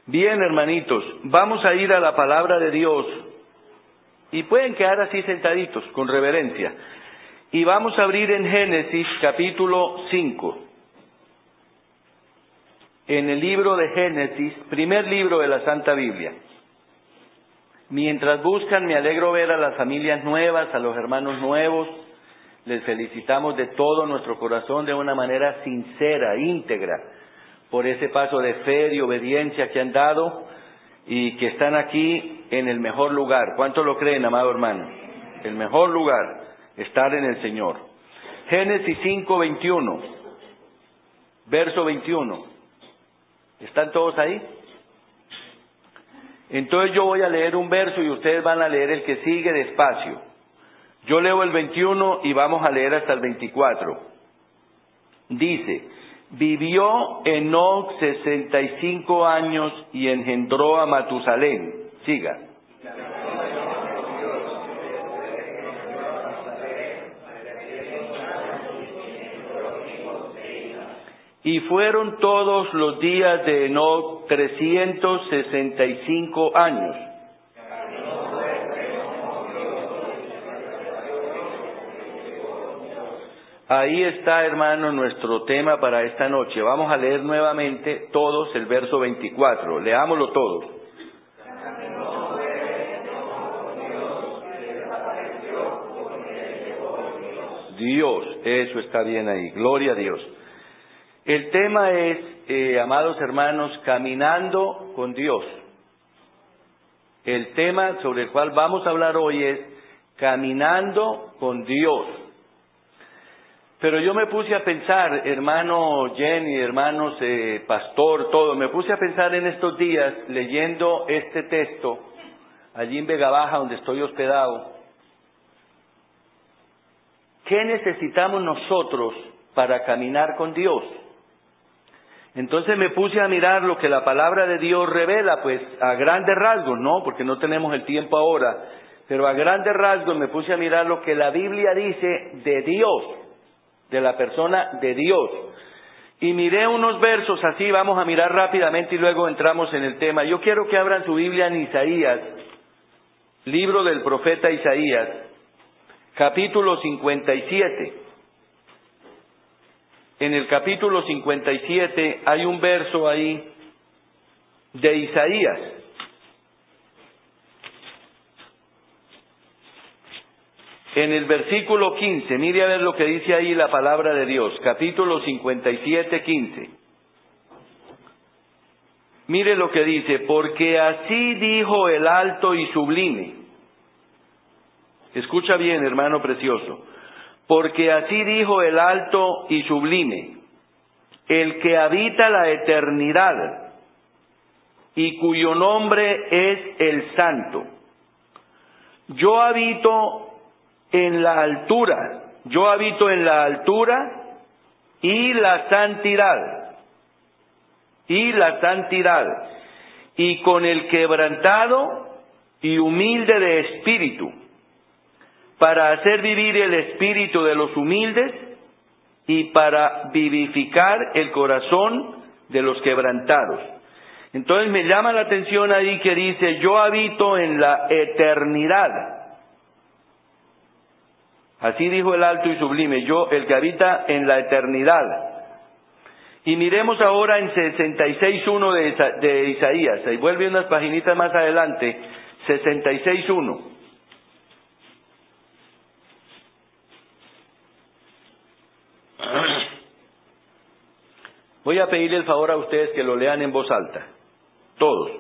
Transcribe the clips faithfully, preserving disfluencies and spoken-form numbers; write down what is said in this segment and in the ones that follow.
Bien, hermanitos, vamos a ir a la palabra de Dios y pueden quedar así sentaditos, con reverencia. Y vamos a abrir en Génesis capítulo cinco. En el libro de Génesis, primer libro de la Santa Biblia. Mientras buscan, me alegro ver a las familias nuevas, a los hermanos nuevos. Les felicitamos de todo nuestro corazón, de una manera sincera, íntegra, por ese paso de fe y obediencia que han dado y que están aquí en el mejor lugar. ¿Cuántos lo creen, amado hermano? El mejor lugar, estar en el Señor. Génesis cinco, veintiuno, verso veintiuno. ¿Están todos ahí? Entonces yo voy a leer un verso y ustedes van a leer el que sigue despacio. Yo leo el veintiuno y vamos a leer hasta el veinticuatro. Dice: vivió Enoc sesenta y cinco años y engendró a Matusalén. Siga. Y fueron todos los días de Enoc trescientos sesenta y cinco años. Ahí está, hermano, nuestro tema para esta noche. Vamos a leer nuevamente todos el verso veinticuatro. Leámoslo todos. Dios, eso está bien ahí. Gloria a Dios. El tema es, eh, amados hermanos, caminando con Dios. El tema sobre el cual vamos a hablar hoy es caminando con Dios. Pero yo me puse a pensar, hermano Jenny, hermanos, eh, pastor, todo, me puse a pensar en estos días leyendo este texto, allí en Vega Baja, donde estoy hospedado. ¿Qué necesitamos nosotros para caminar con Dios? Entonces me puse a mirar lo que la palabra de Dios revela, pues a grandes rasgos, ¿no? Porque no tenemos el tiempo ahora, pero a grandes rasgos me puse a mirar lo que la Biblia dice de Dios, de la persona de Dios. Y miré unos versos así, vamos a mirar rápidamente y luego entramos en el tema. Yo quiero que abran su Biblia en Isaías, libro del profeta Isaías, capítulo cincuenta y siete. En el capítulo cincuenta y siete hay un verso ahí de Isaías. En el versículo quince, mire a ver lo que dice ahí la palabra de Dios, capítulo cincuenta y siete, quince. Mire lo que dice: porque así dijo el alto y sublime. Escucha bien, hermano precioso. Porque así dijo el alto y sublime, el que habita la eternidad y cuyo nombre es el Santo. Yo habito en la altura, yo habito en la altura y la santidad, y la santidad, y con el quebrantado y humilde de espíritu, para hacer vivir el espíritu de los humildes y para vivificar el corazón de los quebrantados. Entonces me llama la atención ahí que dice: yo habito en la eternidad. Así dijo el alto y sublime, yo, el que habita en la eternidad. Y miremos ahora en sesenta y seis uno de, de Isaías. Ahí vuelve unas paginitas más adelante, sesenta y seis uno. Voy a pedirle el favor a ustedes que lo lean en voz alta, todos.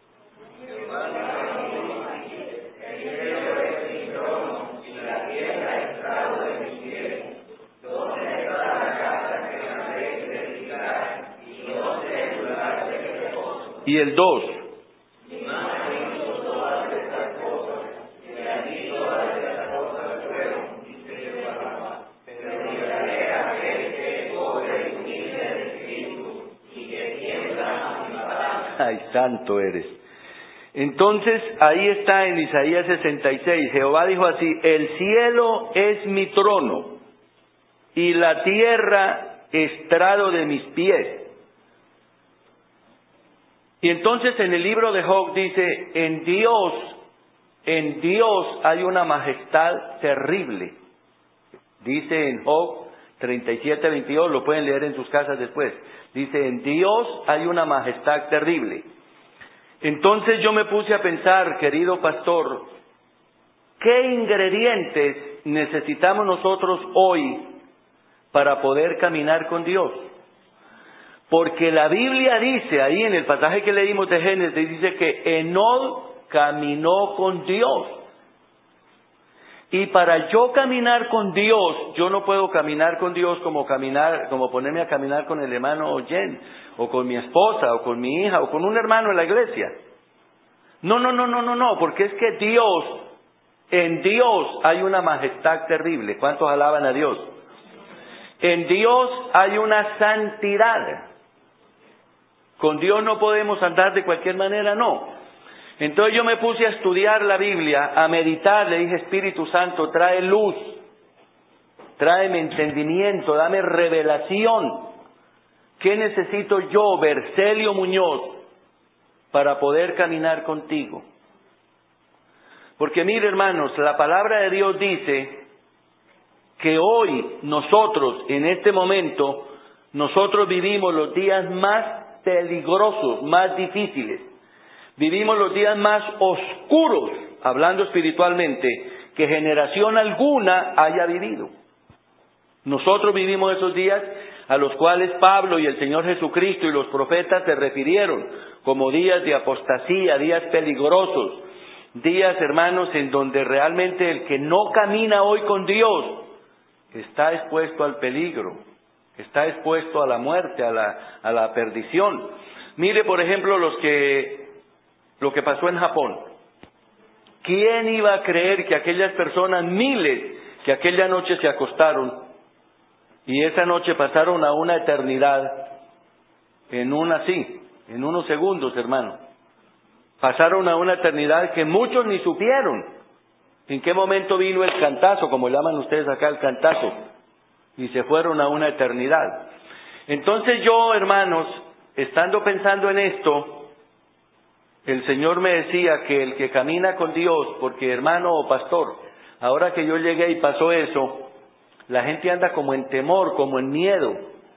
Y el dos. Ay, santo eres. Entonces, ahí está en Isaías sesenta y seis. Jehová dijo así: el cielo es mi trono y la tierra estrado de mis pies. Y entonces en el libro de Job dice, en Dios, en Dios hay una majestad terrible. Dice en Job treinta y siete, veintidós, lo pueden leer en sus casas después. Dice, en Dios hay una majestad terrible. Entonces yo me puse a pensar, querido pastor, ¿qué ingredientes necesitamos nosotros hoy para poder caminar con Dios? Porque la Biblia dice, ahí en el pasaje que leímos de Génesis, dice que Enoc caminó con Dios. Y para yo caminar con Dios, yo no puedo caminar con Dios como caminar, como ponerme a caminar con el hermano Jen, o con mi esposa, o con mi hija, o con un hermano en la iglesia. No, no, no, no, no, no, porque es que Dios, en Dios hay una majestad terrible. ¿Cuántos alaban a Dios? En Dios hay una santidad. Con Dios no podemos andar de cualquier manera, no. Entonces yo me puse a estudiar la Biblia, a meditar, le dije, Espíritu Santo, trae luz, tráeme entendimiento, dame revelación. ¿Qué necesito yo, Bercelio Muñoz, para poder caminar contigo? Porque mire, hermanos, la palabra de Dios dice que hoy nosotros, en este momento, nosotros vivimos los días más peligrosos, más difíciles. Vivimos los días más oscuros, hablando espiritualmente, que generación alguna haya vivido. Nosotros vivimos esos días a los cuales Pablo y el Señor Jesucristo y los profetas se refirieron como días de apostasía, días peligrosos, días, hermanos, en donde realmente el que no camina hoy con Dios está expuesto al peligro, está expuesto a la muerte, a la, a la perdición. Mire, por ejemplo, los que, lo que pasó en Japón. ¿Quién iba a creer que aquellas personas, miles, que aquella noche se acostaron y esa noche pasaron a una eternidad en una así, en unos segundos, hermano? Pasaron a una eternidad que muchos ni supieron en qué momento vino el cantazo, como llaman ustedes acá el cantazo, y se fueron a una eternidad. Entonces yo, hermanos, estando pensando en esto, el Señor me decía que el que camina con Dios, porque hermano o pastor, ahora que yo llegué y pasó eso, la gente anda como en temor, como en miedo.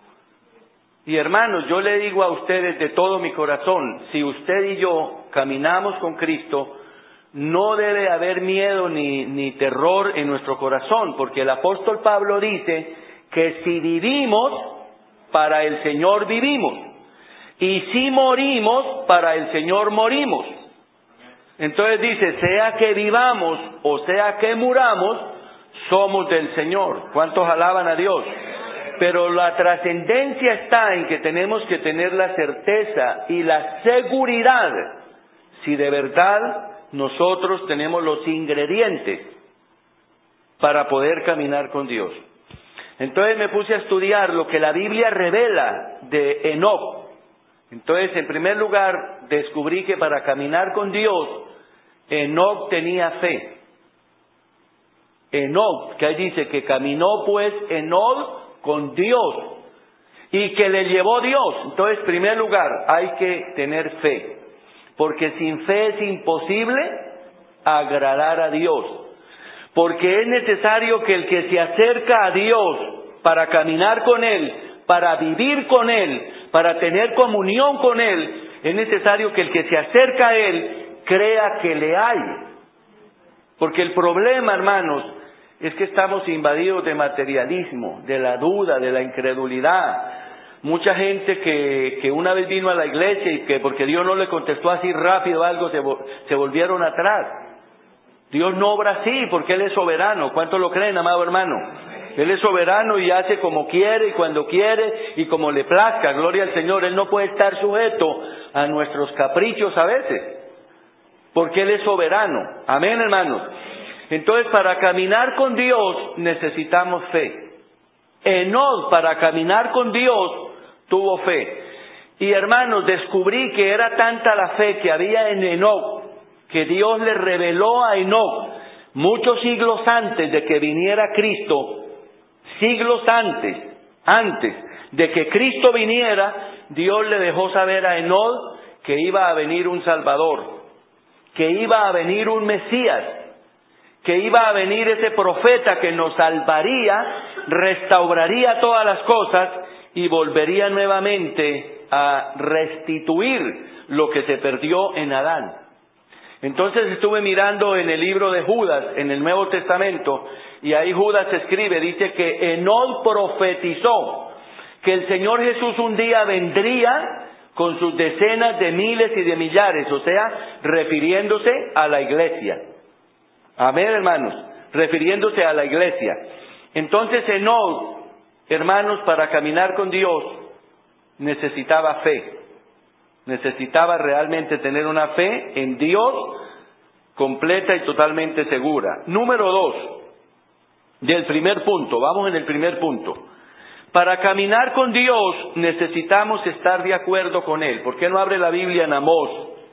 Y hermanos, yo le digo a ustedes de todo mi corazón, si usted y yo caminamos con Cristo, no debe haber miedo ni, ni terror en nuestro corazón, porque el apóstol Pablo dice que si vivimos, para el Señor vivimos, y si morimos, para el Señor morimos. Entonces dice, sea que vivamos o sea que muramos, somos del Señor. ¿Cuántos alaban a Dios? Pero la trascendencia está en que tenemos que tener la certeza y la seguridad si de verdad nosotros tenemos los ingredientes para poder caminar con Dios. Entonces me puse a estudiar lo que la Biblia revela de Enoc. Entonces, en primer lugar, descubrí que para caminar con Dios, Enoc tenía fe. Enoc, que ahí dice que caminó pues Enoc con Dios y que le llevó Dios. Entonces, en primer lugar, hay que tener fe, porque sin fe es imposible agradar a Dios, porque es necesario que el que se acerca a Dios para caminar con Él, para vivir con Él, para tener comunión con Él, es necesario que el que se acerca a Él crea que le hay. Porque el problema, hermanos, es que estamos invadidos de materialismo, de la duda, de la incredulidad. Mucha gente que, que una vez vino a la iglesia y que porque Dios no le contestó así rápido algo, se, se volvieron atrás. Dios no obra así porque Él es soberano. ¿Cuántos lo creen, amado hermano? Él es soberano y hace como quiere y cuando quiere y como le plazca. Gloria al Señor. Él no puede estar sujeto a nuestros caprichos a veces, porque Él es soberano. Amén, hermanos. Entonces, para caminar con Dios necesitamos fe. Enoc, para caminar con Dios, tuvo fe. Y hermanos, descubrí que era tanta la fe que había en Enoc, que Dios le reveló a Enoc muchos siglos antes de que viniera Cristo. Siglos antes, antes de que Cristo viniera, Dios le dejó saber a Enoc que iba a venir un Salvador, que iba a venir un Mesías, que iba a venir ese profeta que nos salvaría, restauraría todas las cosas y volvería nuevamente a restituir lo que se perdió en Adán. Entonces estuve mirando en el libro de Judas, en el Nuevo Testamento, y ahí Judas escribe, dice que Enoc profetizó que el Señor Jesús un día vendría con sus decenas de miles y de millares, o sea, refiriéndose a la iglesia. Amén, hermanos, refiriéndose a la iglesia. Entonces Enoc, hermanos, para caminar con Dios, necesitaba fe. Necesitaba realmente tener una fe en Dios completa y totalmente segura. Número dos, del primer punto, vamos en el primer punto. Para caminar con Dios necesitamos estar de acuerdo con Él. ¿Por qué no abre la Biblia en Amós?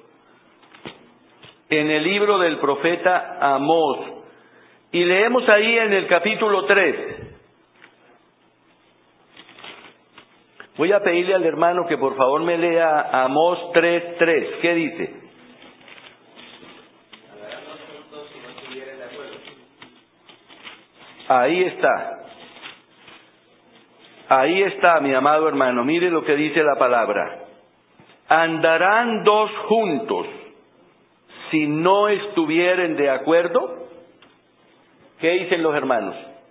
En el libro del profeta Amós. Y leemos ahí en el capítulo tres. Voy a pedirle al hermano que por favor me lea Amós tres tres. ¿Qué dice? Ahí está. Ahí está, mi amado hermano. Mire lo que dice la palabra. ¿Andarán dos juntos si no estuvieren de acuerdo? ¿Qué dicen los hermanos?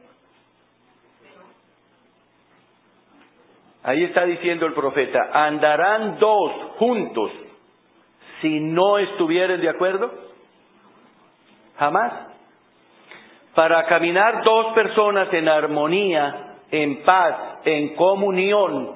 Ahí está diciendo el profeta, ¿andarán dos juntos si no estuvieren de acuerdo? Jamás. Para caminar dos personas en armonía, en paz, en comunión,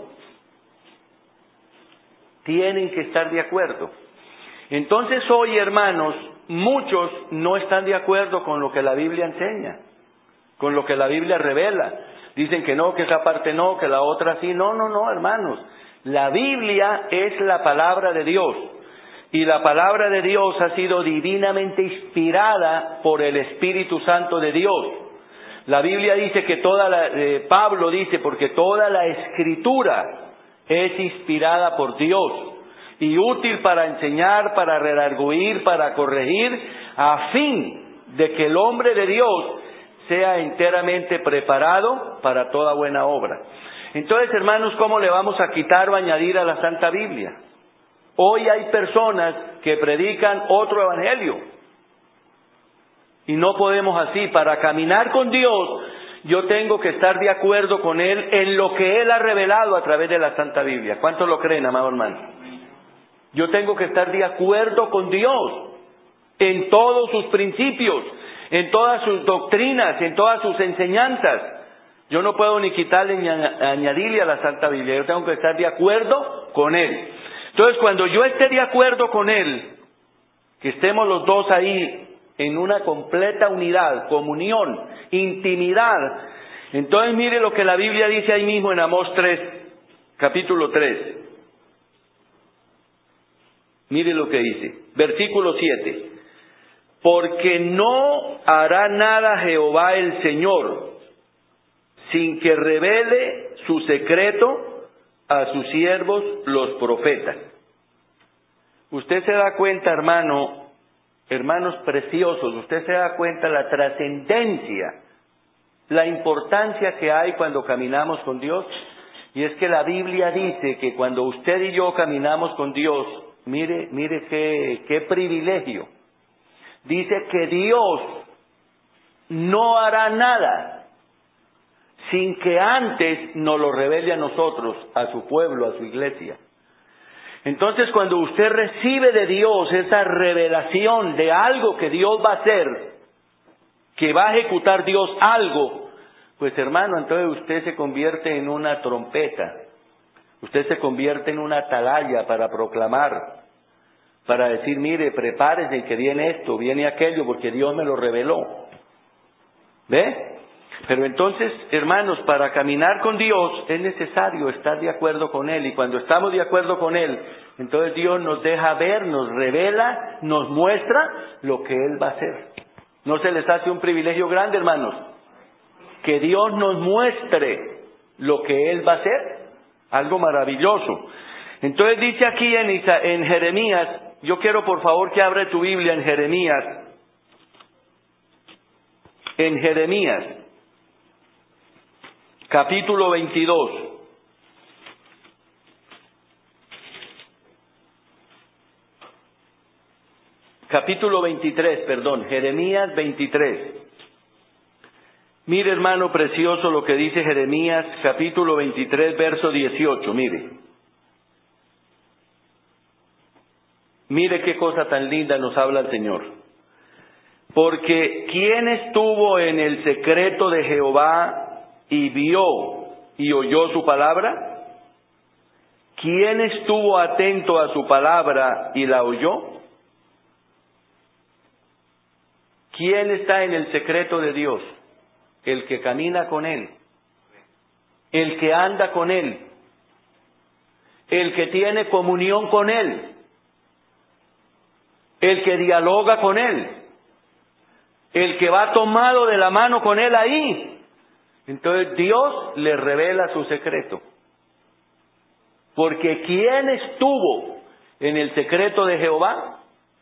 tienen que estar de acuerdo. Entonces hoy, hermanos, muchos no están de acuerdo con lo que la Biblia enseña, con lo que la Biblia revela. Dicen que no, que esa parte no, que la otra sí. No, no, no, hermanos. La Biblia es la palabra de Dios. Y la palabra de Dios ha sido divinamente inspirada por el Espíritu Santo de Dios. La Biblia dice que toda la, eh, Pablo dice, porque toda la Escritura es inspirada por Dios y útil para enseñar, para redarguir, para corregir, a fin de que el hombre de Dios sea enteramente preparado para toda buena obra. Entonces, hermanos, ¿cómo le vamos a quitar o añadir a la Santa Biblia? Hoy hay personas que predican otro evangelio. Y no podemos así. Para caminar con Dios, yo tengo que estar de acuerdo con Él en lo que Él ha revelado a través de la Santa Biblia. ¿Cuántos lo creen, amado hermano? Yo tengo que estar de acuerdo con Dios en todos sus principios, en todas sus doctrinas, en todas sus enseñanzas. Yo no puedo ni quitarle ni añadirle a la Santa Biblia. Yo tengo que estar de acuerdo con Él. Entonces, cuando yo esté de acuerdo con Él, que estemos los dos ahí en una completa unidad, comunión, intimidad, entonces mire lo que la Biblia dice ahí mismo en Amós tres, capítulo tres. Mire lo que dice, versículo siete. Porque no hará nada Jehová el Señor sin que revele su secreto a sus siervos los profetas. Usted se da cuenta, hermano, hermanos preciosos, usted se da cuenta la trascendencia, la importancia que hay cuando caminamos con Dios. Y es que la Biblia dice que cuando usted y yo caminamos con Dios, mire, mire qué, qué privilegio. Dice que Dios no hará nada sin que antes nos lo revele a nosotros, a su pueblo, a su iglesia. Entonces, cuando usted recibe de Dios esa revelación de algo que Dios va a hacer, que va a ejecutar Dios algo, pues hermano, entonces usted se convierte en una trompeta, usted se convierte en una atalaya para proclamar, para decir, mire, prepárese que viene esto, viene aquello, porque Dios me lo reveló. ¿Ve? Pero entonces, hermanos, para caminar con Dios es necesario estar de acuerdo con Él. Y cuando estamos de acuerdo con Él, entonces Dios nos deja ver, nos revela, nos muestra lo que Él va a hacer. ¿No se les hace un privilegio grande, hermanos? Que Dios nos muestre lo que Él va a hacer. Algo maravilloso. Entonces dice aquí en, Isa, en Jeremías, yo quiero por favor que abra tu Biblia en Jeremías, en Jeremías, capítulo veintidós. Capítulo veintitrés, perdón, Jeremías veintitrés. Mire, hermano precioso, lo que dice Jeremías, capítulo veintitrés, verso dieciocho, mire. Mire qué cosa tan linda nos habla el Señor. Porque ¿quién estuvo en el secreto de Jehová y vio y oyó su palabra? ¿Quién estuvo atento a su palabra y la oyó? ¿Quién está en el secreto de Dios? El que camina con Él, el que anda con Él, el que tiene comunión con Él, el que dialoga con Él, el que va tomado de la mano con Él ahí. Entonces Dios le revela su secreto. Porque ¿quién estuvo en el secreto de Jehová?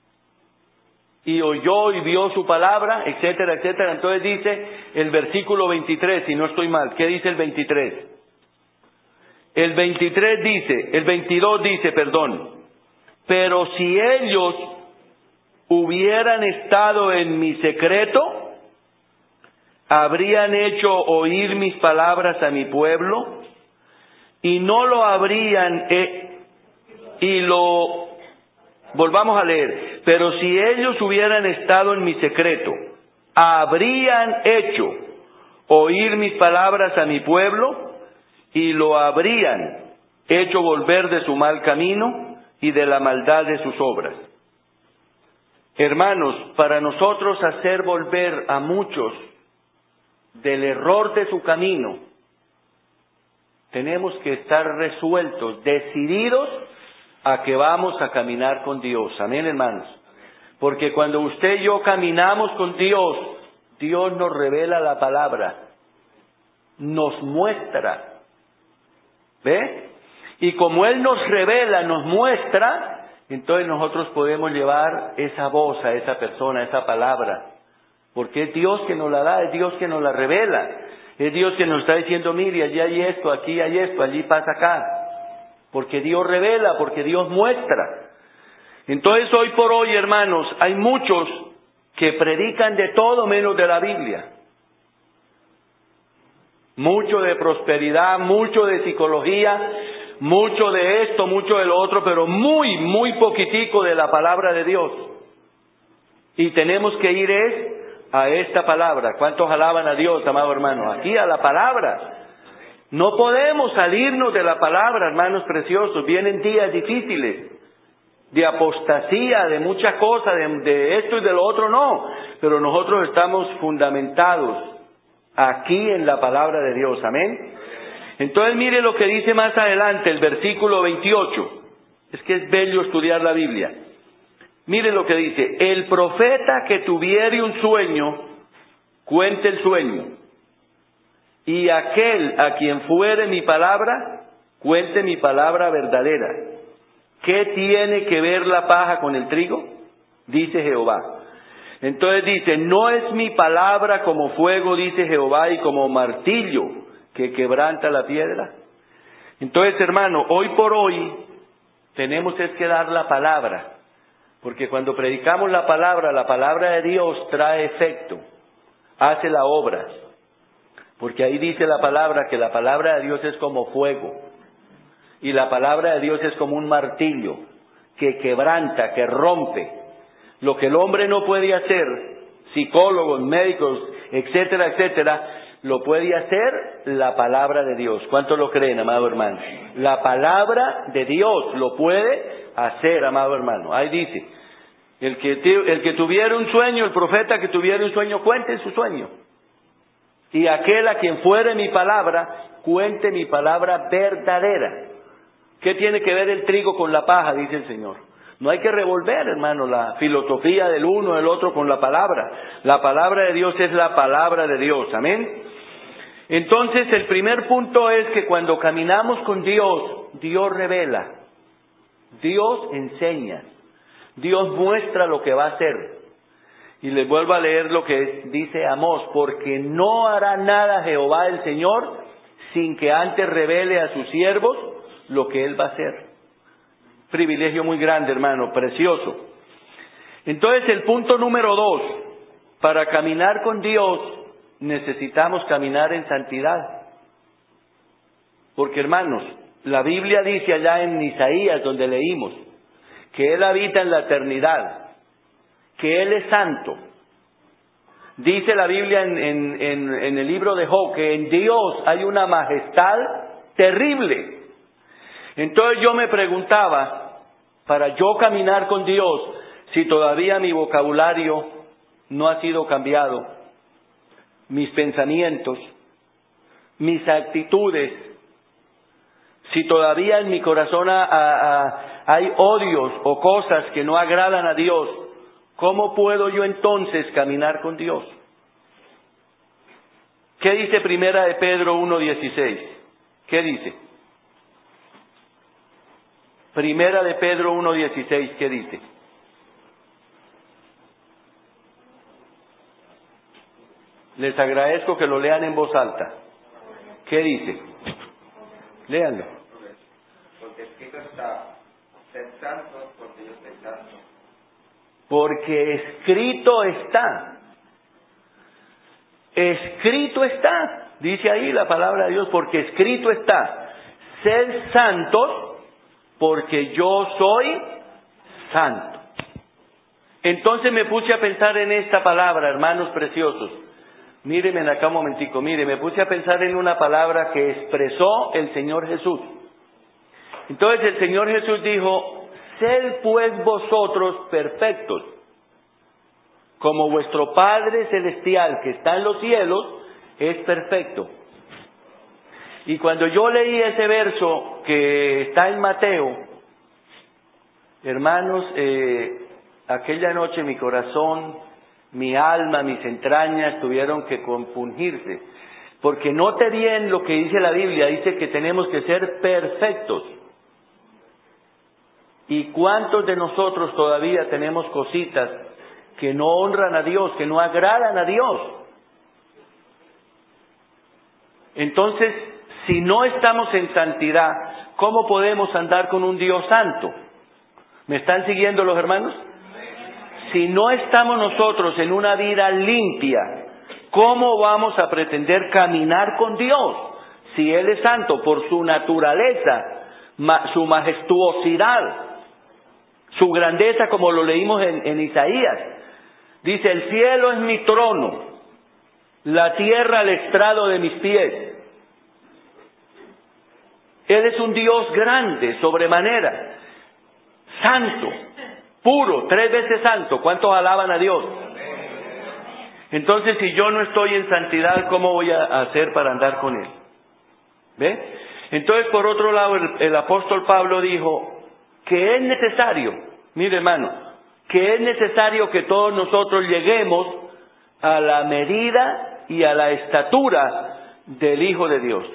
Y oyó y vio su palabra, etcétera, etcétera. Entonces dice el versículo veintitrés, si no estoy mal. ¿Qué dice el veintitrés? El veintitrés dice, el veintidós dice, perdón. Pero si ellos hubieran estado en mi secreto, habrían hecho oír mis palabras a mi pueblo, y no lo habrían, eh, y lo, volvamos a leer, pero si ellos hubieran estado en mi secreto, habrían hecho oír mis palabras a mi pueblo, y lo habrían hecho volver de su mal camino y de la maldad de sus obras. Hermanos, para nosotros hacer volver a muchos del error de su camino, tenemos que estar resueltos, decididos a que vamos a caminar con Dios. Amén, hermanos. Porque cuando usted y yo caminamos con Dios, Dios nos revela la palabra, nos muestra. ¿Ve? Y como Él nos revela, nos muestra, entonces nosotros podemos llevar esa voz a esa persona, esa palabra. Porque es Dios que nos la da, es Dios que nos la revela. Es Dios que nos está diciendo, mire, allí hay esto, aquí hay esto, allí pasa acá. Porque Dios revela, porque Dios muestra. Entonces hoy por hoy, hermanos, hay muchos que predican de todo menos de la Biblia. Mucho de prosperidad, mucho de psicología, mucho de esto, mucho de lo otro, pero muy, muy poquitico de la palabra de Dios. Y tenemos que ir es a esta palabra. ¿Cuántos alaban a Dios, amado hermano? Aquí a la palabra. No podemos salirnos de la palabra, hermanos preciosos. Vienen días difíciles, de apostasía, de muchas cosas, de, de esto y de lo otro, no. Pero nosotros estamos fundamentados aquí en la palabra de Dios. Amén. Entonces mire lo que dice más adelante, el versículo veintiocho. Es que es bello estudiar la Biblia. Mire lo que dice: el profeta que tuviere un sueño, cuente el sueño. Y aquel a quien fuere mi palabra, cuente mi palabra verdadera. ¿Qué tiene que ver la paja con el trigo? Dice Jehová. Entonces dice, no es mi palabra como fuego, dice Jehová, y como martillo que quebranta la piedra. Entonces, hermano, hoy por hoy tenemos es que dar la palabra. Porque cuando predicamos la palabra, la palabra de Dios trae efecto, hace la obra. Porque ahí dice la palabra que la palabra de Dios es como fuego. Y la palabra de Dios es como un martillo que quebranta, que rompe. Lo que el hombre no puede hacer, psicólogos, médicos, etcétera, etcétera, lo puede hacer la palabra de Dios. ¿Cuántos lo creen, amado hermano? La palabra de Dios lo puede hacer, amado hermano. Ahí dice, el que, el que tuviera un sueño, el profeta que tuviera un sueño, cuente su sueño. Y aquel a quien fuere mi palabra, cuente mi palabra verdadera. ¿Qué tiene que ver el trigo con la paja? Dice el Señor. No hay que revolver, hermano, la filosofía del uno del otro con la palabra. La palabra de Dios es la palabra de Dios. Amén. Entonces, el primer punto es que cuando caminamos con Dios, Dios revela. Dios enseña. Dios muestra lo que va a hacer. Y les vuelvo a leer lo que dice Amós, porque no hará nada Jehová el Señor sin que antes revele a sus siervos lo que Él va a hacer. Privilegio muy grande, hermano, precioso. Entonces, el punto número dos, para caminar con Dios necesitamos caminar en santidad. Porque, hermanos, la Biblia dice allá en Isaías, donde leímos, que Él habita en la eternidad, que Él es santo. Dice la Biblia en, en, en, en el libro de Job que en Dios hay una majestad terrible. Entonces yo me preguntaba, para yo caminar con Dios, si todavía mi vocabulario no ha sido cambiado, mis pensamientos, mis actitudes, si todavía en mi corazón a, a, a, hay odios o cosas que no agradan a Dios, ¿cómo puedo yo entonces caminar con Dios? ¿Qué dice Primera de Pedro uno dieciséis? ¿Qué dice? Primera de Pedro uno dieciséis, ¿qué dice? Les agradezco que lo lean en voz alta. ¿Qué dice? Léanlo. Porque escrito está, sed santos porque yo soy santo. Porque escrito está. Escrito está. Dice ahí la palabra de Dios, porque escrito está. Sed santos porque yo soy santo. Entonces me puse a pensar en esta palabra, hermanos preciosos. Mírenme acá un momentico, mire, me puse a pensar en una palabra que expresó el Señor Jesús. Entonces el Señor Jesús dijo, sed pues vosotros perfectos, como vuestro Padre Celestial que está en los cielos es perfecto. Y cuando yo leí ese verso que está en Mateo, hermanos, eh, aquella noche mi corazón, mi alma, mis entrañas tuvieron que compungirse, porque note bien lo que dice la Biblia, dice que tenemos que ser perfectos. ¿Y cuántos de nosotros todavía tenemos cositas que no honran a Dios, que no agradan a Dios? Entonces, si no estamos en santidad, ¿cómo podemos andar con un Dios santo? ¿Me están siguiendo los hermanos? Si no estamos nosotros en una vida limpia, ¿cómo vamos a pretender caminar con Dios? Si Él es santo por su naturaleza, ma, su majestuosidad, su grandeza, como lo leímos en, en Isaías. Dice, el cielo es mi trono, la tierra el estrado de mis pies. Él es un Dios grande, sobremanera, santo, puro, tres veces santo. ¿Cuántos alaban a Dios? Entonces, si yo no estoy en santidad, ¿cómo voy a hacer para andar con Él? ¿Ve? Entonces, por otro lado, el, el apóstol Pablo dijo que es necesario, mire hermano, que es necesario que todos nosotros lleguemos a la medida y a la estatura del Hijo de Dios.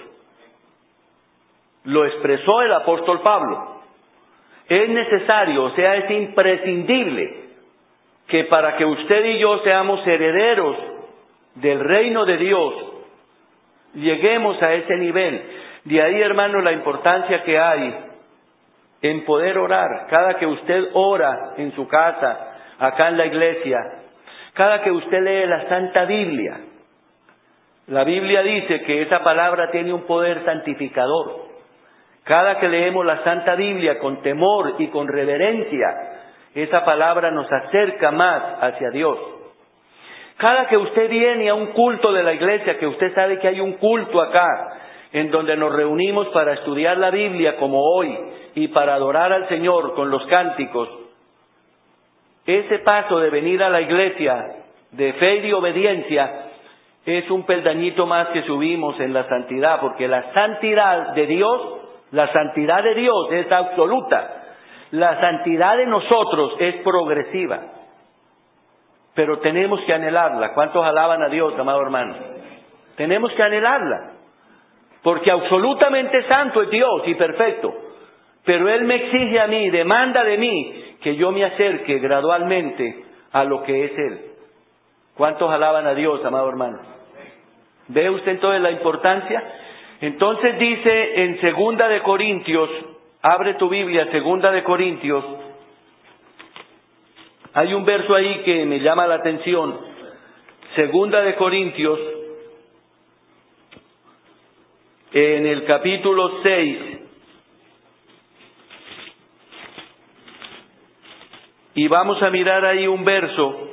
Lo expresó el apóstol Pablo. Es necesario, o sea, es imprescindible que para que usted y yo seamos herederos del reino de Dios, lleguemos a ese nivel. De ahí, hermano, la importancia que hay en poder orar. Cada que usted ora en su casa, acá en la iglesia, cada que usted lee la Santa Biblia, la Biblia dice que esa palabra tiene un poder santificador. Cada que leemos la Santa Biblia con temor y con reverencia, esa palabra nos acerca más hacia Dios. Cada que usted viene a un culto de la iglesia, que usted sabe que hay un culto acá, en donde nos reunimos para estudiar la Biblia como hoy, y para adorar al Señor con los cánticos, ese paso de venir a la iglesia de fe y de obediencia es un peldañito más que subimos en la santidad, porque la santidad de Dios, la santidad de Dios es absoluta. La santidad de nosotros es progresiva. Pero tenemos que anhelarla. ¿Cuántos alaban a Dios, amado hermano? Tenemos que anhelarla. Porque absolutamente santo es Dios y perfecto. Pero Él me exige a mí, demanda de mí, que yo me acerque gradualmente a lo que es Él. ¿Cuántos alaban a Dios, amado hermano? ¿Ve usted entonces la importancia? Entonces dice en Segunda de Corintios, abre tu Biblia, Segunda de Corintios, hay un verso ahí que me llama la atención. Segunda de Corintios, en el capítulo seis, y vamos a mirar ahí un verso.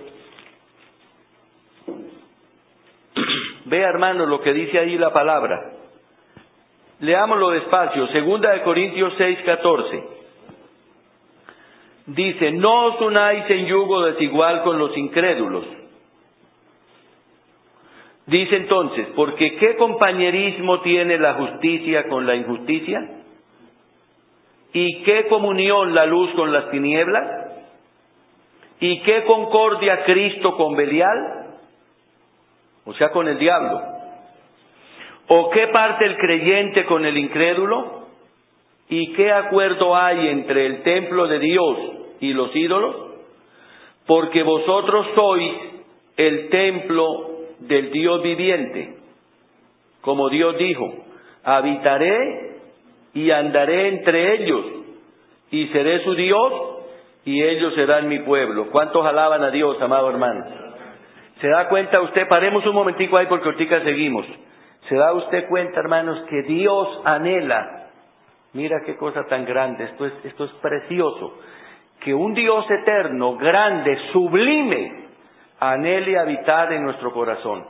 Vea, hermano, lo que dice ahí la palabra. Leámoslo despacio. Segunda de Corintios seis, catorce. Dice, no os unáis en yugo desigual con los incrédulos. Dice entonces, porque ¿qué compañerismo tiene la justicia con la injusticia? ¿Y qué comunión la luz con las tinieblas? ¿Y qué concordia Cristo con Belial? O sea, con el diablo. ¿O qué parte el creyente con el incrédulo? ¿Y qué acuerdo hay entre el templo de Dios y los ídolos? Porque vosotros sois el templo del Dios viviente. Como Dios dijo, habitaré y andaré entre ellos, y seré su Dios, y ellos serán mi pueblo. ¿Cuántos alaban a Dios, amado hermano? ¿Se da cuenta usted? Paremos un momentico ahí porque ahorita seguimos. ¿Se da usted cuenta, hermanos, que Dios anhela? Mira qué cosa tan grande, esto es, esto es precioso. Que un Dios eterno, grande, sublime, anhele habitar en nuestro corazón.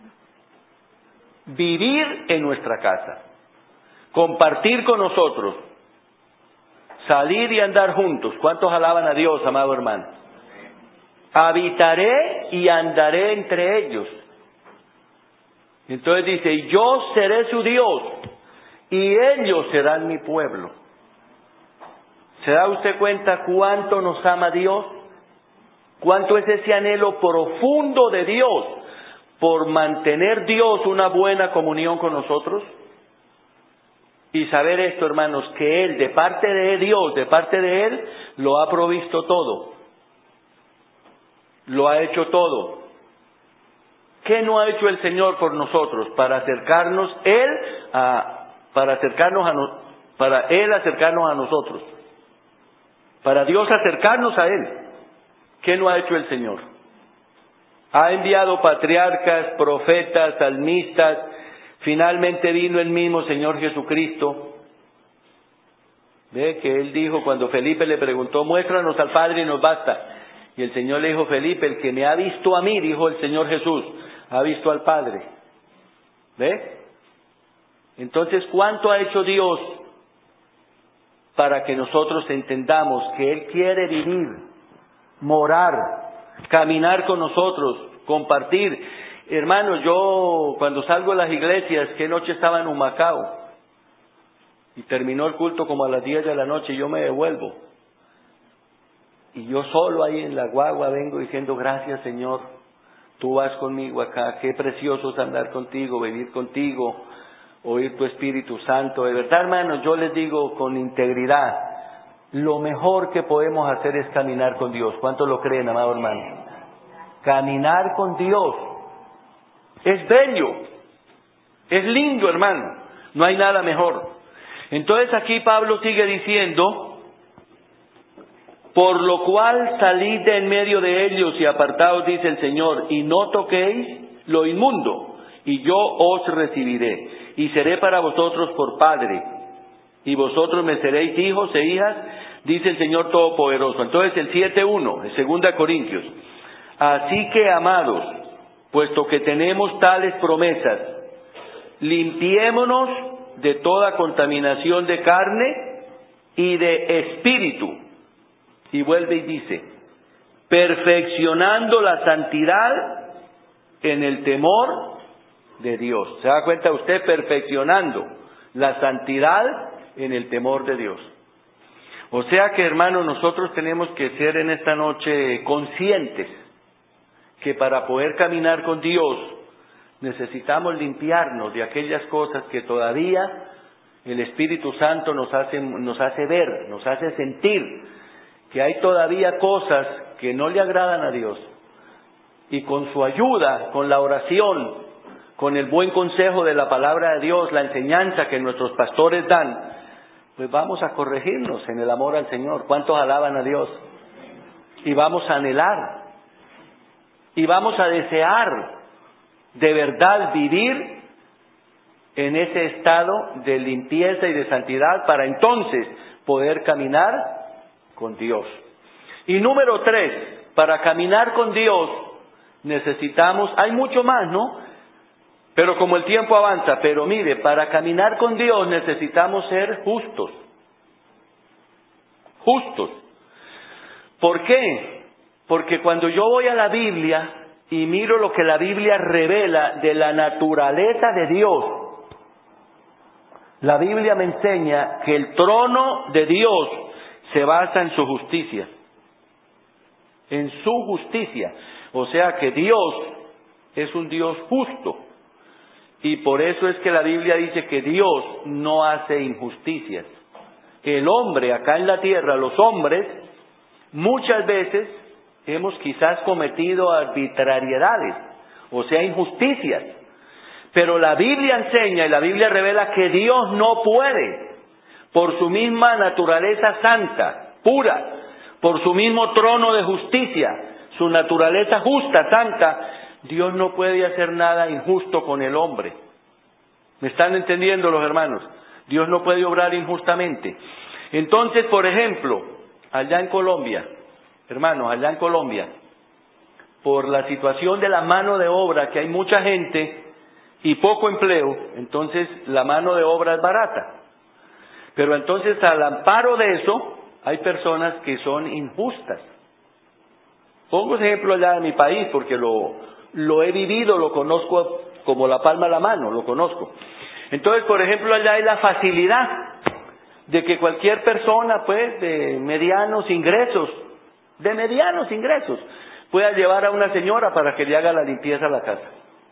Vivir en nuestra casa. Compartir con nosotros. Salir y andar juntos. ¿Cuántos alaban a Dios, amado hermano? Habitaré y andaré entre ellos. Entonces dice, yo seré su Dios y ellos serán mi pueblo. ¿Se da usted cuenta cuánto nos ama Dios? ¿Cuánto es ese anhelo profundo de Dios por mantener Dios una buena comunión con nosotros? Y saber esto, hermanos, que Él, de parte de Dios, de parte de Él, lo ha provisto todo. Lo ha hecho todo. ¿Qué no ha hecho el Señor por nosotros para acercarnos Él a, para acercarnos a no, para Él acercarnos a nosotros? Para Dios acercarnos a Él. ¿Qué no ha hecho el Señor? Ha enviado patriarcas, profetas, salmistas. Finalmente vino el mismo Señor Jesucristo. Ve que Él dijo cuando Felipe le preguntó, muéstranos al Padre y nos basta. Y el Señor le dijo, Felipe, el que me ha visto a mí, dijo el Señor Jesús, ha visto al Padre. ¿Ve? Entonces, ¿cuánto ha hecho Dios para que nosotros entendamos que Él quiere vivir, morar, caminar con nosotros, compartir? Hermanos, yo cuando salgo de las iglesias, que noche estaba en Humacao, y terminó el culto como a las diez de la noche, y yo me devuelvo. Y yo solo ahí en la guagua vengo diciendo, gracias Señor, tú vas conmigo acá, qué precioso es andar contigo, venir contigo, oír tu Espíritu Santo. De verdad, hermanos, yo les digo con integridad, lo mejor que podemos hacer es caminar con Dios. ¿Cuántos lo creen, amado hermano? Caminar con Dios. Es bello, es lindo, hermano, no hay nada mejor. Entonces aquí Pablo sigue diciendo, por lo cual salid de en medio de ellos y apartaos, dice el Señor, y no toquéis lo inmundo, y yo os recibiré, y seré para vosotros por padre, y vosotros me seréis hijos e hijas, dice el Señor Todopoderoso. Entonces el siete uno, de Segunda Corintios, así que amados, puesto que tenemos tales promesas, limpiémonos de toda contaminación de carne y de espíritu. Y vuelve y dice, perfeccionando la santidad en el temor de Dios. ¿Se da cuenta usted? Perfeccionando la santidad en el temor de Dios. O sea que, hermanos, nosotros tenemos que ser en esta noche conscientes que para poder caminar con Dios necesitamos limpiarnos de aquellas cosas que todavía El Espíritu Santo nos hace, nos hace ver, nos hace sentir que hay todavía cosas que no le agradan a Dios. Y con su ayuda, con la oración, con el buen consejo de la palabra de Dios, la enseñanza que nuestros pastores dan, pues vamos a corregirnos en el amor al Señor. ¿Cuántos alaban a Dios? Y vamos a anhelar, y vamos a desear de verdad vivir en ese estado de limpieza y de santidad para entonces poder caminar con Dios. Y número tres, para caminar con Dios necesitamos, hay mucho más, ¿no? Pero como el tiempo avanza, pero mire, para caminar con Dios necesitamos ser justos. Justos. ¿Por qué? Porque cuando yo voy a la Biblia y miro lo que la Biblia revela de la naturaleza de Dios, la Biblia me enseña que el trono de Dios se basa en su justicia. En su justicia. O sea que Dios es un Dios justo. Y por eso es que la Biblia dice que Dios no hace injusticias. El hombre acá en la tierra, los hombres, muchas veces hemos quizás cometido arbitrariedades, o sea, injusticias. Pero la Biblia enseña y la Biblia revela que Dios no puede, por su misma naturaleza santa, pura, por su mismo trono de justicia, su naturaleza justa, santa, Dios no puede hacer nada injusto con el hombre. ¿Me están entendiendo los hermanos? Dios no puede obrar injustamente. Entonces, por ejemplo, allá en Colombia, hermanos, allá en Colombia, por la situación de la mano de obra, que hay mucha gente y poco empleo, entonces la mano de obra es barata. Pero entonces al amparo de eso, hay personas que son injustas. Pongo ejemplo allá de mi país, porque lo, lo he vivido, lo conozco como la palma de la mano, lo conozco. Entonces, por ejemplo, allá hay la facilidad de que cualquier persona, pues, de medianos ingresos, de medianos ingresos, pueda llevar a una señora para que le haga la limpieza a la casa.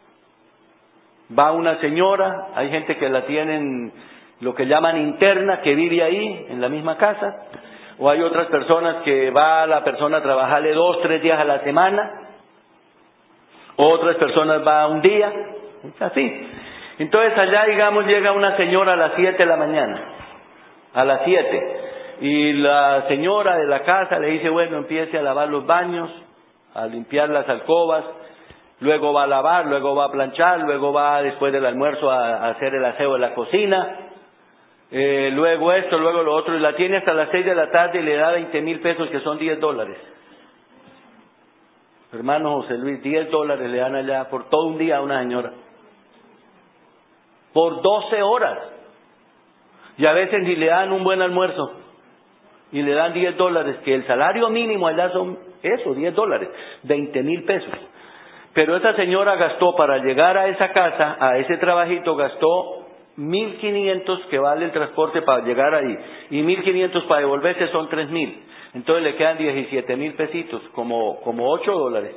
Va una señora, hay gente que la tienen, lo que llaman interna, que vive ahí, en la misma casa, o hay otras personas que va la persona a trabajarle dos, tres días a la semana, otras personas va un día, es así. Entonces allá, digamos, llega una señora a las siete de la mañana, a las siete, y la señora de la casa le dice, bueno, empiece a lavar los baños, a limpiar las alcobas, luego va a lavar, luego va a planchar, luego va después del almuerzo a, a hacer el aseo de la cocina, eh, luego esto, luego lo otro, y la tiene hasta las seis de la tarde y le da veinte mil pesos, que son diez dólares. Hermano José Luis, diez dólares le dan allá por todo un día a una señora. Por doce horas. Y a veces ni le dan un buen almuerzo. Y le dan diez dólares, que el salario mínimo allá son eso, diez dólares, veinte mil pesos. Pero esa señora gastó para llegar a esa casa, a ese trabajito, gastó mil quinientos que vale el transporte para llegar ahí. Y mil quinientos para devolverse son tres mil. Entonces le quedan diecisiete mil pesitos, como, como ocho dólares.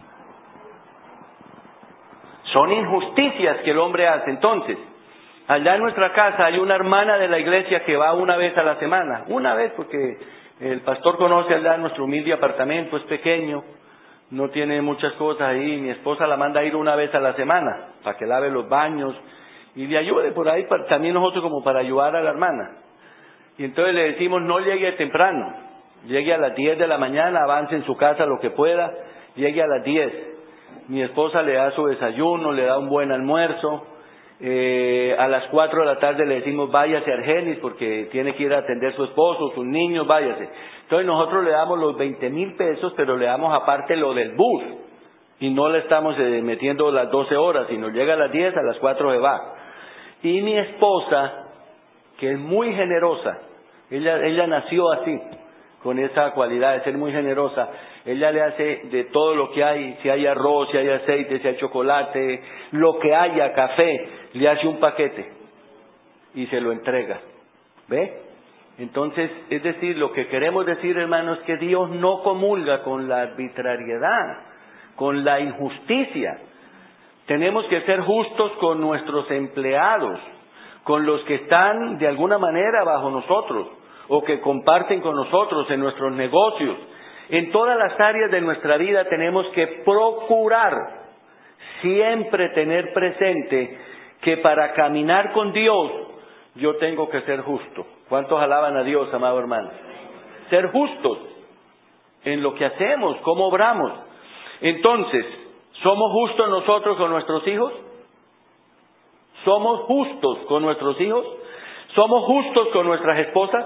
Son injusticias que el hombre hace. Entonces, allá en nuestra casa hay una hermana de la iglesia que va una vez a la semana. Una vez, porque el pastor conoce allá nuestro humilde apartamento, es pequeño, no tiene muchas cosas ahí. Mi esposa la manda a ir una vez a la semana, para que lave los baños y le ayude por ahí, para, también nosotros como para ayudar a la hermana. Y entonces le decimos, no llegue temprano, llegue a las diez de la mañana, avance en su casa lo que pueda, llegue a las diez. Mi esposa le da su desayuno, le da un buen almuerzo. Eh, a las cuatro de la tarde le decimos, váyase a Argenis, porque tiene que ir a atender a su esposo, sus niños, váyase. Entonces nosotros le damos los veinte mil pesos, pero le damos aparte lo del bus. Y no le estamos eh, metiendo las doce horas, sino llega a las diez, a las cuatro se va. Y mi esposa, que es muy generosa, ella, ella nació así, con esa cualidad de ser muy generosa. Ella le hace de todo lo que hay, si hay arroz, si hay aceite, si hay chocolate, lo que haya, café, le hace un paquete y se lo entrega. ¿Ve? Entonces, es decir, lo que queremos decir, hermanos, es que Dios no comulga con la arbitrariedad, con la injusticia. Tenemos que ser justos con nuestros empleados, con los que están de alguna manera bajo nosotros, o que comparten con nosotros en nuestros negocios. En todas las áreas de nuestra vida tenemos que procurar siempre tener presente que para caminar con Dios yo tengo que ser justo. ¿Cuántos alaban a Dios, amado hermano? Ser justos en lo que hacemos, cómo obramos. Entonces, ¿somos justos nosotros con nuestros hijos? ¿Somos justos con nuestros hijos? ¿Somos justos con nuestras esposas?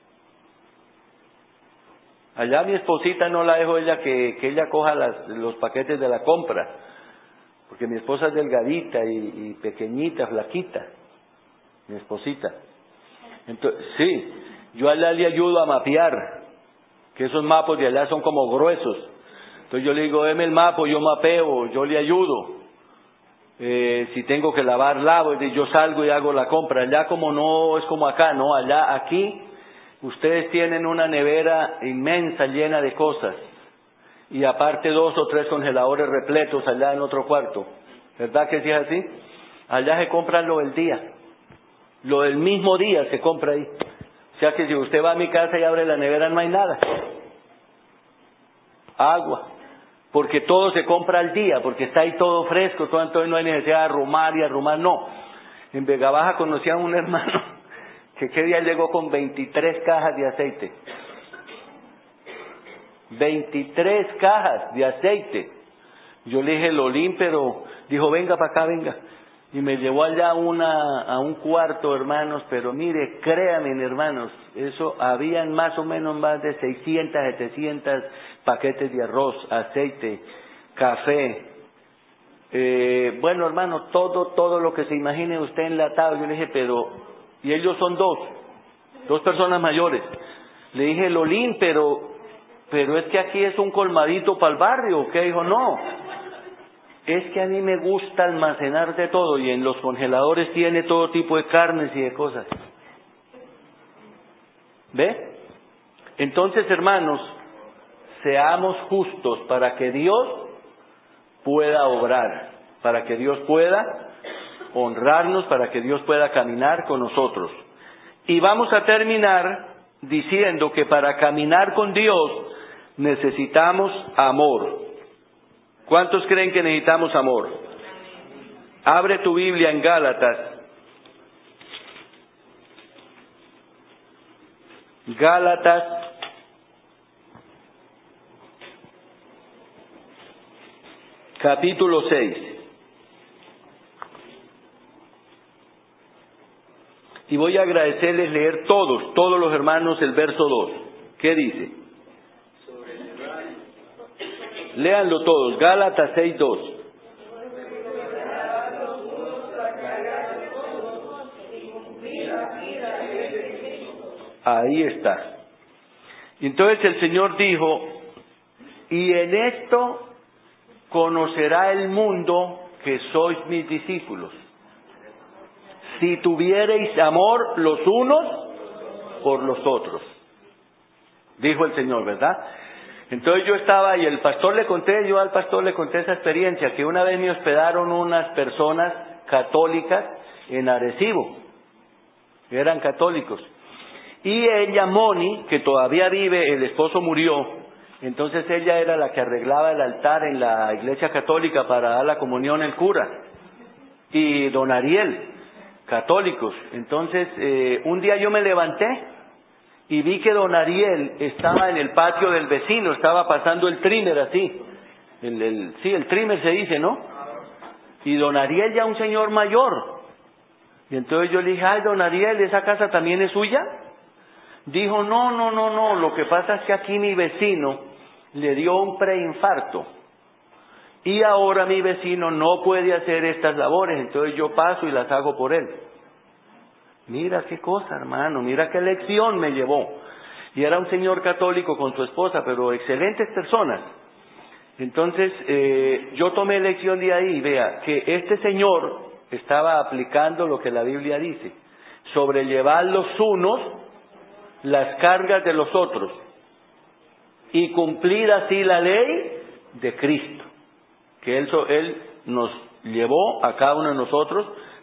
Allá mi esposita no la dejo ella que, que ella coja las, los paquetes de la compra, porque mi esposa es delgadita y, y pequeñita, flaquita, mi esposita. Entonces, sí, yo allá le ayudo a mapear, que esos mapos de allá son como gruesos. Entonces yo le digo, deme el mapo, yo mapeo, yo le ayudo. Eh, si tengo que lavar, lavo, yo salgo y hago la compra. Allá como no es como acá, no, allá, aquí, ustedes tienen una nevera inmensa llena de cosas. Y aparte dos o tres congeladores repletos allá en otro cuarto. ¿Verdad que sí es así? Allá se compran lo del día. Lo del mismo día se compra ahí. O sea que si usted va a mi casa y abre la nevera no hay nada. Agua. Porque todo se compra al día, porque está ahí todo fresco, todo, entonces no hay necesidad de arrumar y arrumar, no. En Vega Baja conocí a un hermano que qué día llegó con veintitrés cajas de aceite. veintitrés cajas de aceite. Yo le dije, Lolín, pero dijo, venga para acá, venga. Y me llevó allá una, a un cuarto, hermanos, pero mire, créanme, hermanos, eso, habían más o menos más de seiscientos, setecientos paquetes de arroz, aceite, café. Eh, bueno, hermano, todo, todo lo que se imagine usted enlatado. Yo le dije, pero, y ellos son dos, dos personas mayores. Le dije, Lolín, pero, pero es que aquí es un colmadito para el barrio. ¿Qué? Dijo, no. Es que a mí me gusta almacenar de todo y en los congeladores tiene todo tipo de carnes y de cosas. ¿Ve? Entonces, hermanos, seamos justos para que Dios pueda obrar, para que Dios pueda honrarnos, para que Dios pueda caminar con nosotros. Y vamos a terminar diciendo que para caminar con Dios necesitamos amor. ¿Cuántos creen que necesitamos amor? Abre tu Biblia en Gálatas. Gálatas. Capítulo seis. Y voy a agradecerles leer todos, todos los hermanos, el verso dos. ¿Qué dice? Léanlo todos, Gálatas seis dos. Ahí está. Y entonces el Señor dijo, y en esto conocerá el mundo que sois mis discípulos, si tuviereis amor los unos por los otros. Dijo el Señor, ¿verdad? Entonces yo estaba y el pastor le conté, yo al pastor le conté esa experiencia, que una vez me hospedaron unas personas católicas en Arecibo, eran católicos, y ella, Moni, que todavía vive, el esposo murió, entonces ella era la que arreglaba el altar en la iglesia católica para dar la comunión el cura, y don Ariel, católicos. Entonces eh, un día yo me levanté y vi que don Ariel estaba en el patio del vecino, estaba pasando el trimmer así. El, el, sí, el trimmer se dice, ¿no? Y don Ariel ya un señor mayor. Y entonces yo le dije, ay, don Ariel, ¿esa casa también es suya? Dijo, no, no, no, no, lo que pasa es que aquí mi vecino le dio un preinfarto. Y ahora mi vecino no puede hacer estas labores, entonces yo paso y las hago por él. Mira qué cosa, hermano, mira qué lección me llevó. Y era un señor católico con su esposa, pero excelentes personas. Entonces, eh, yo tomé lección de ahí, vea, que este señor estaba aplicando lo que la Biblia dice, sobrellevar los unos las cargas de los otros, y cumplir así la ley de Cristo, que Él, él nos llevó a cada uno de nosotros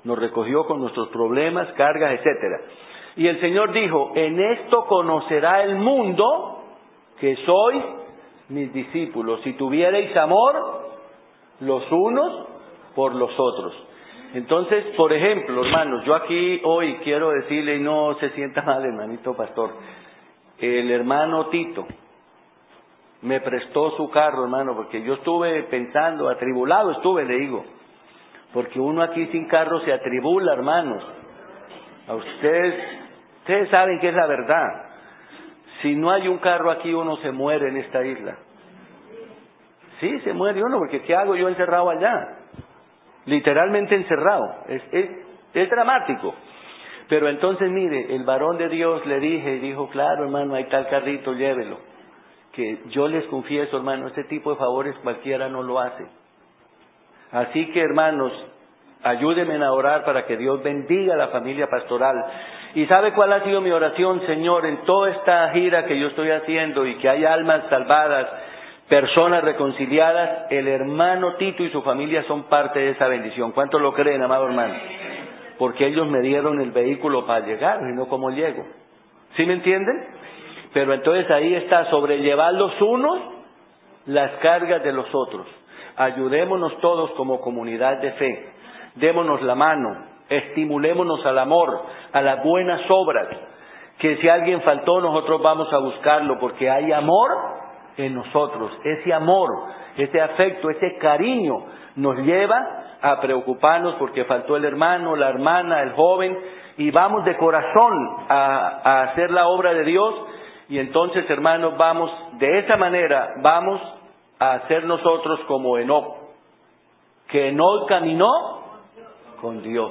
nos recogió con nuestros problemas, cargas, etcétera. Y el Señor dijo, en esto conocerá el mundo que sois mis discípulos, si tuvierais amor los unos por los otros. Entonces, por ejemplo, hermanos, yo aquí hoy quiero decirle, y no se sienta mal, hermanito pastor, el hermano Tito me prestó su carro, hermano, porque yo estuve pensando, atribulado estuve, le digo, porque uno aquí sin carro se atribula, hermanos. A ustedes, ustedes saben que es la verdad. Si no hay un carro aquí, uno se muere en esta isla. Sí, se muere uno, porque ¿qué hago yo encerrado allá? Literalmente encerrado. Es, es, es dramático. Pero entonces, mire, el varón de Dios le dije, y dijo, claro, hermano, hay tal carrito, llévelo. Que yo les confieso, hermano, este tipo de favores cualquiera no lo hace. Así que, hermanos, ayúdenme a orar para que Dios bendiga a la familia pastoral. ¿Y sabe cuál ha sido mi oración, Señor, en toda esta gira que yo estoy haciendo y que hay almas salvadas, personas reconciliadas? El hermano Tito y su familia son parte de esa bendición. ¿Cuántos lo creen, amado hermano? Porque ellos me dieron el vehículo para llegar y no como llego. ¿Sí me entienden? Pero entonces ahí está, sobrellevar los unos las cargas de los otros. Ayudémonos todos como comunidad de fe. Démonos la mano, estimulémonos al amor, a las buenas obras. Que si alguien faltó, nosotros vamos a buscarlo, porque hay amor en nosotros. Ese amor, ese afecto, ese cariño nos lleva a preocuparnos porque faltó el hermano, la hermana, el joven, y vamos de corazón a, a hacer la obra de Dios. Y entonces, hermanos, vamos, de esa manera, vamos a hacer nosotros como Enoc, que Enoc caminó con Dios.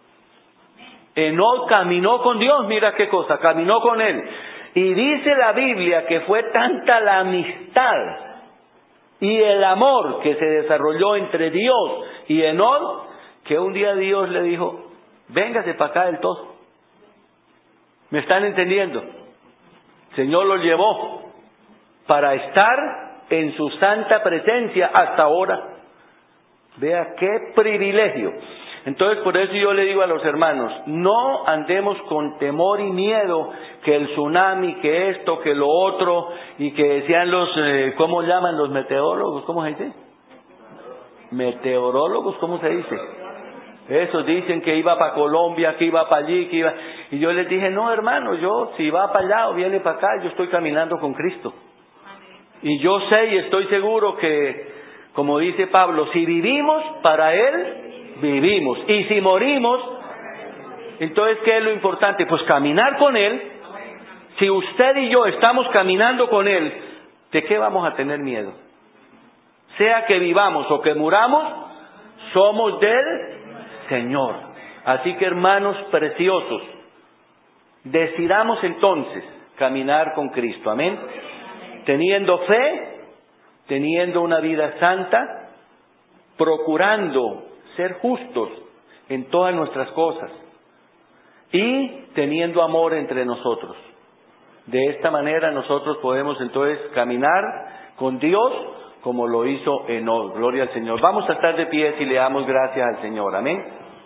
Enoc caminó con Dios, mira qué cosa, caminó con Él. Y dice la Biblia que fue tanta la amistad y el amor que se desarrolló entre Dios y Enoc, que un día Dios le dijo, véngase para acá del todo. ¿Me están entendiendo? El Señor lo llevó para estar en su santa presencia hasta ahora. Vea qué privilegio. Entonces, por eso yo le digo a los hermanos, no andemos con temor y miedo que el tsunami, que esto, que lo otro, y que decían los, eh, ¿cómo llaman los meteorólogos? ¿Cómo se dice? Meteorólogos, ¿cómo se dice? Esos dicen que iba para Colombia, que iba para allí, que iba... Y yo les dije, no, hermano, yo si va para allá o viene para acá, yo estoy caminando con Cristo. Y yo sé y estoy seguro que, como dice Pablo, si vivimos para Él, vivimos. Y si morimos, entonces, ¿qué es lo importante? Pues caminar con Él. Si usted y yo estamos caminando con Él, ¿de qué vamos a tener miedo? Sea que vivamos o que muramos, somos del Señor. Así que, hermanos preciosos, decidamos entonces caminar con Cristo. Amén. Teniendo fe, teniendo una vida santa, procurando ser justos en todas nuestras cosas y teniendo amor entre nosotros. De esta manera nosotros podemos entonces caminar con Dios como lo hizo Enoc. Gloria al Señor. Vamos a estar de pie y le damos gracias al Señor. Amén.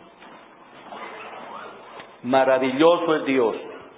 Maravilloso es Dios.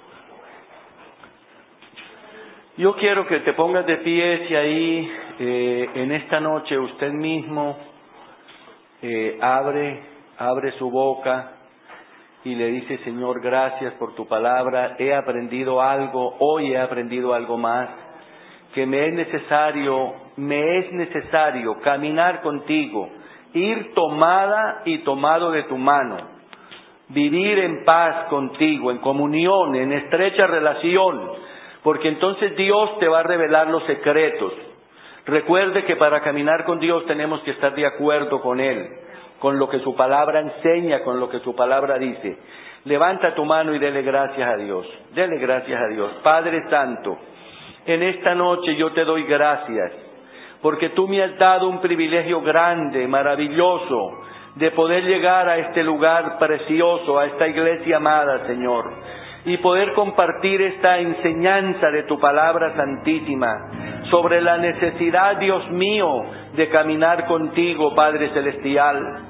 Yo quiero que te pongas de pie y ahí eh, en esta noche usted mismo eh, abre, abre su boca y le dice, Señor, gracias por tu palabra. He aprendido algo, hoy he aprendido algo más, que me es necesario, me es necesario caminar contigo, ir tomada y tomado de tu mano, vivir en paz contigo, en comunión, en estrecha relación, porque entonces Dios te va a revelar los secretos. Recuerde que para caminar con Dios tenemos que estar de acuerdo con Él, con lo que su palabra enseña, con lo que su palabra dice. Levanta tu mano y dele gracias a Dios. Dele gracias a Dios. Padre Santo, en esta noche yo te doy gracias, porque tú me has dado un privilegio grande, maravilloso, de poder llegar a este lugar precioso, a esta iglesia amada, Señor, y poder compartir esta enseñanza de tu palabra santísima sobre la necesidad, Dios mío, de caminar contigo, Padre Celestial.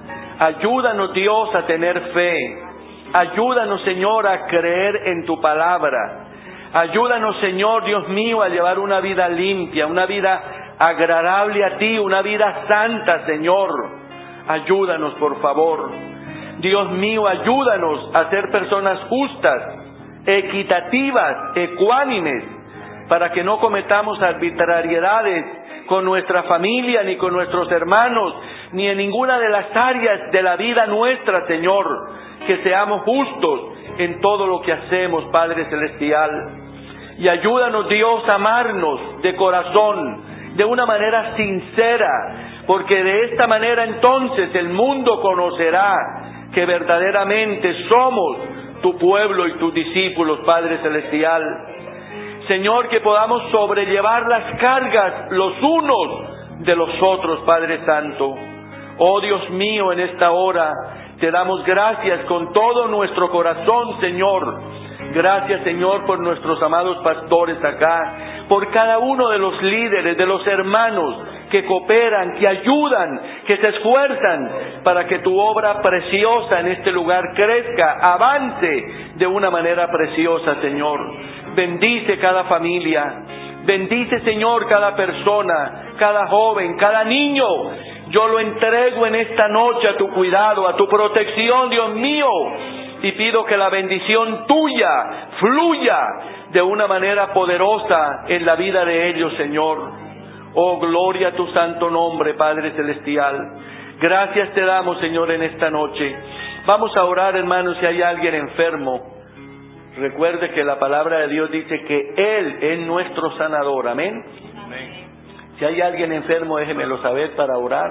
Ayúdanos, Dios, a tener fe. Ayúdanos, Señor, a creer en tu palabra. Ayúdanos, Señor, Dios mío, a llevar una vida limpia, una vida agradable a ti, una vida santa, Señor. Ayúdanos, por favor. Dios mío, ayúdanos a ser personas justas, equitativas, ecuánimes, para que no cometamos arbitrariedades con nuestra familia, ni con nuestros hermanos, ni en ninguna de las áreas de la vida nuestra, Señor. Que seamos justos en todo lo que hacemos, Padre Celestial. Y ayúdanos, Dios, a amarnos de corazón, de una manera sincera, porque de esta manera entonces el mundo conocerá que verdaderamente somos tu pueblo y tus discípulos, Padre Celestial. Señor, que podamos sobrellevar las cargas los unos de los otros, Padre Santo. Oh Dios mío, en esta hora te damos gracias con todo nuestro corazón, Señor. Gracias, Señor, por nuestros amados pastores acá, por cada uno de los líderes, de los hermanos que cooperan, que ayudan, que se esfuerzan para que tu obra preciosa en este lugar crezca, avance de una manera preciosa, Señor. Bendice cada familia, bendice, Señor, cada persona, cada joven, cada niño. Yo lo entrego en esta noche a tu cuidado, a tu protección, Dios mío, y pido que la bendición tuya fluya de una manera poderosa en la vida de ellos, Señor. Oh, gloria a tu santo nombre, Padre Celestial. Gracias te damos, Señor, en esta noche. Vamos a orar, hermanos, si hay alguien enfermo. Recuerde que la palabra de Dios dice que Él es nuestro sanador. Amén. Amén. Si hay alguien enfermo, déjemelo saber para orar.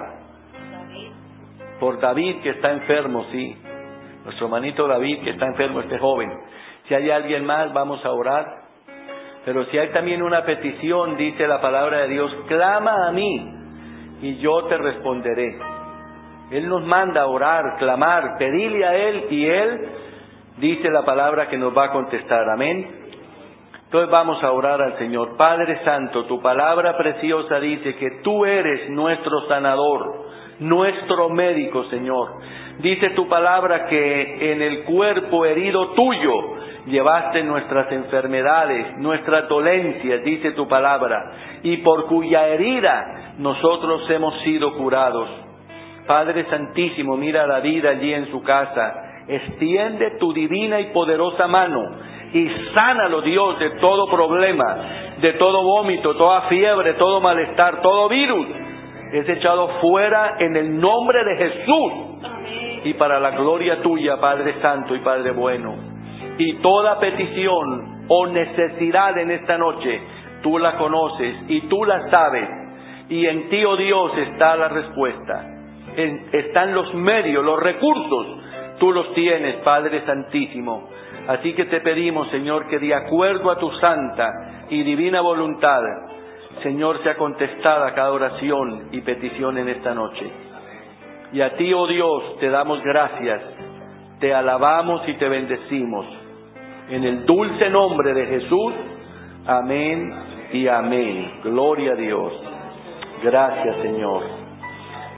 Por David, que está enfermo, sí. Nuestro hermanito David, que está enfermo, este joven. Si hay alguien más, vamos a orar. Pero si hay también una petición, dice la palabra de Dios, clama a mí y yo te responderé. Él nos manda a orar, clamar, pedirle a Él y Él dice la palabra que nos va a contestar. Amén. Entonces vamos a orar al Señor. Padre Santo, tu palabra preciosa dice que tú eres nuestro sanador, nuestro médico, Señor. Dice tu palabra que en el cuerpo herido tuyo llevaste nuestras enfermedades, nuestras dolencias, dice tu palabra, y por cuya herida nosotros hemos sido curados. Padre Santísimo, mira a David allí en su casa, extiende tu divina y poderosa mano y sánalo, Dios, de todo problema, de todo vómito, toda fiebre, todo malestar, todo virus. Es echado fuera en el nombre de Jesús. Amén. Y para la gloria tuya, Padre Santo y Padre bueno. Y toda petición o necesidad en esta noche, tú la conoces y tú la sabes. Y en ti, oh Dios, está la respuesta. En, están los medios, los recursos. Tú los tienes, Padre Santísimo. Así que te pedimos, Señor, que de acuerdo a tu santa y divina voluntad, Señor, sea contestada cada oración y petición en esta noche. Y a ti, oh Dios, te damos gracias, te alabamos y te bendecimos. En el dulce nombre de Jesús, amén y amén. Gloria a Dios. Gracias, Señor.